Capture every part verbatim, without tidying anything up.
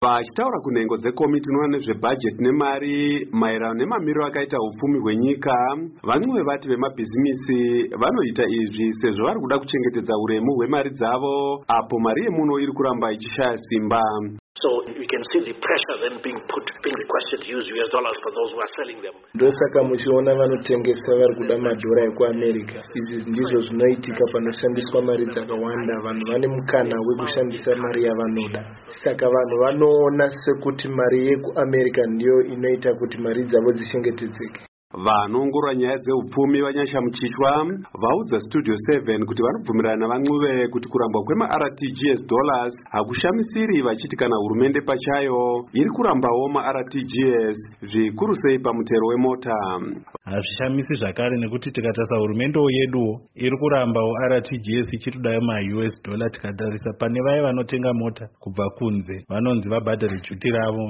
Vachitaura kunhengo dzekomiti inoona nezvebhajeti nemari maererano nemamiriro akaita upfumi hwenyika, vamwe vati vemabhizimisi vanoita izvi sezvo vari kuda kuchengetedza uremu hwemari dzavo apo mari yemuno iri kuramba ichishaya simba. So you can see the pressure then being put, being requested to use U S dollars for those who are selling them. Ndosaka muchiona vanotengesa vari kuda madhora ekuAmerica. Izvi ndizvo zvinoitika panoshandiswa mari dzakawanda. Vanhu vane mukana wekushandisa mari yavanoda. Saka vanhu vanoona sekuti mari yekuAmerica ndiyo inoita kuti mari dzavo dzichengetedzeke. Vanoongorora nyaya dzeupfumi vanyasha muchichwa vaudza Studio seven kuti vanobvumirana navamwe kuti kurambwa kwema-R T G S dollars hakushamisiri, vachiti kana hurumende pachayo iri kurambawo ma-R T G S zvikuru sei pamutero wemota. Hazvishamisi zvakare nekuti tikatarisa hurumende yedu iri kurambawo R T G S ichitodayo ma-U S dollar. Tikatarisa pane vaya vanotenga mota kubva kunze vanonzi vabhadhare juti ravo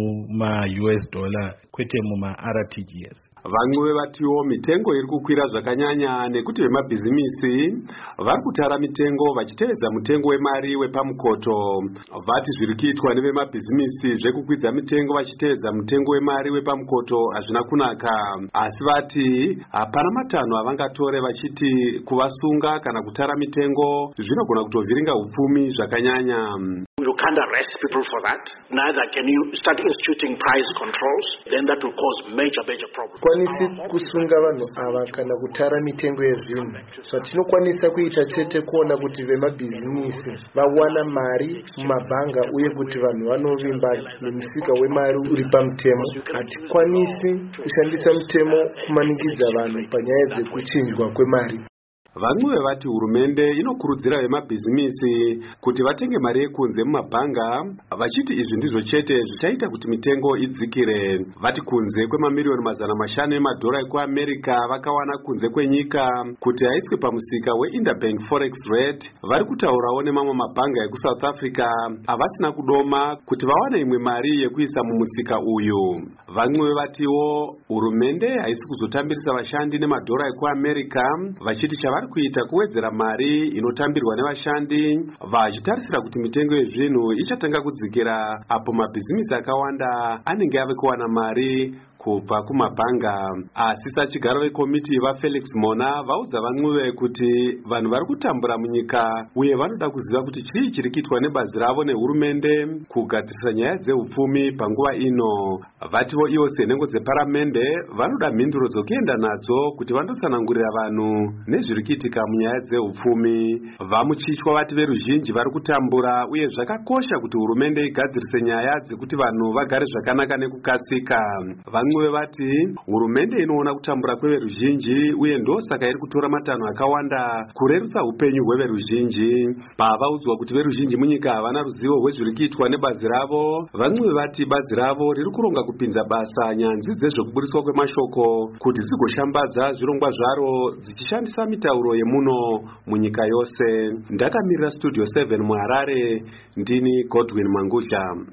muma-U S dollar kwete muma-R T G S. Vamwe vatiwo mitengo iri kukwira zvakanyanya nekuti vemabhizimisi vari kutara mitengo vachitevedza mutengo wemari wepamukoto. Vati zviri kuitwa nevemabhizimisi zvekukwidza mitengo vachitevedza mutengo wemari wepamukoto hazvina kunaka, asi vati hapana matanho avangatore vachiti kuvasunga kana kutara mitengo zvinogona kutovhiringa upfumi zvakanyanya. You can't arrest people for that. Neither can you start instituting price controls. Then that will cause major, major problems. Kwanisi kusunga vanhu ava kana kutara mitengo yezvinhu. Zvatinokwanisa kuita chete kuona kuti vemabhizimisi vawana mari mumabhanga uye kuti vanhu vanovimba nemusika wemari uri pamutemo. Hatikwanisi kushandisa mutemo kumanikidza vanhu panyaya dzekuchinjwa kwemari. Vamwe vati hurumende inokurudzira vemabhizimisi kuti vatenge mari yekunze mumabhanga, vachiti izvi ndizvo chete zvichaita kuti mitengo idzikire. Vati kunze kwemamiliyoni mazana mashanu emadhora ekuAmerica vakawana kunze kwenyika kuti aiswe pamusika weInterbank Forex Rate, vari kutaurawo nemamwe mabhanga ekuSouth Africa avasina kudoma kuti vawane imwe mari yekuisa mumusika uyu. Vamwe vatiwo hurumende haisi kuzotambirisa vashandi nemadhora ekuAmerica, vachiti chavari kuita kuwedzera mari inotambirwa nevashandi, vachitarisira kuti mitengo yezvinhu ichatanga kudzikira apo mabhizimisi akawanda anenge ave kuwana mari kubva kumabhanga. Asi sachigaro vekomiti vaFelix Mona vaudza vamwe kuti vanhu vari kutambura munyika uye vanoda kuziva kuti chii chiri kuitwa nebazi ravo nehurumende kugadzirisa nyaya dzeupfumi panguva ino. Vatiwo ivo senhengo dzeparamende vanoda mhinduro dzokuenda nadzo kuti vandotsanangurira vanhu nezviri kuitika munyaya dzeupfumi. Vamuchichwa vati veruzhinji vari kutambura uye zvakakosha kuti hurumende igadzirise nyaya dzekuti vanhu vagare zvakanaka nekukasika. Vamwe vati hurumende inoona kutambura kweveruzhinji uye ndosaka iri kutora matanho akawanda kurerutsa upenyu hweveruzhinji. Pavaudzwa kuti veruzhinji munyika havana ruzivo rwezviri kuitwa nebazi ravo, vamwe vati bazi ravo riri kuronga kupinza basa nyanzvi dzezvekuburiswa kwemashoko kuti dzigoshambadza zvirongwa zvaro dzichishandisa mitauro yemuno munyika yose. Ndakamirira Studio seven muHarare, ndini Godwin Mangusha.